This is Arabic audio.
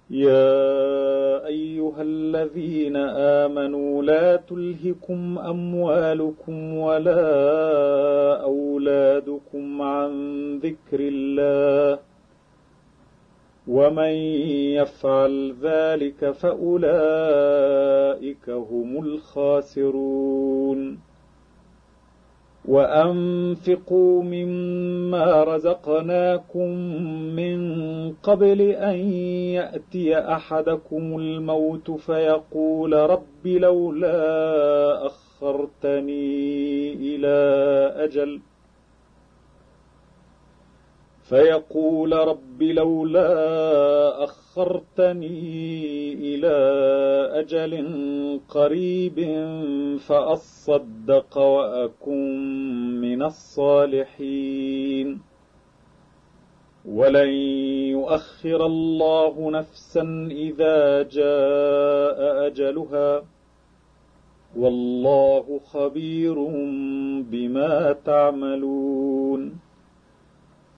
يا أيها الذين آمنوا لا تلهكم أموالكم ولا أولادكم عن ذكر الله ومن يفعل ذلك فأولئك هم الخاسرون وأنفقوا مما رزقناكم من قبل أن يأتي أحدكم الموت فيقول رب لولا أخرتني إلى أجل قريب فأصدق وأكن من الصالحين ولن يؤخر الله نفسا إذا جاء أجلها والله خبير بما تعملون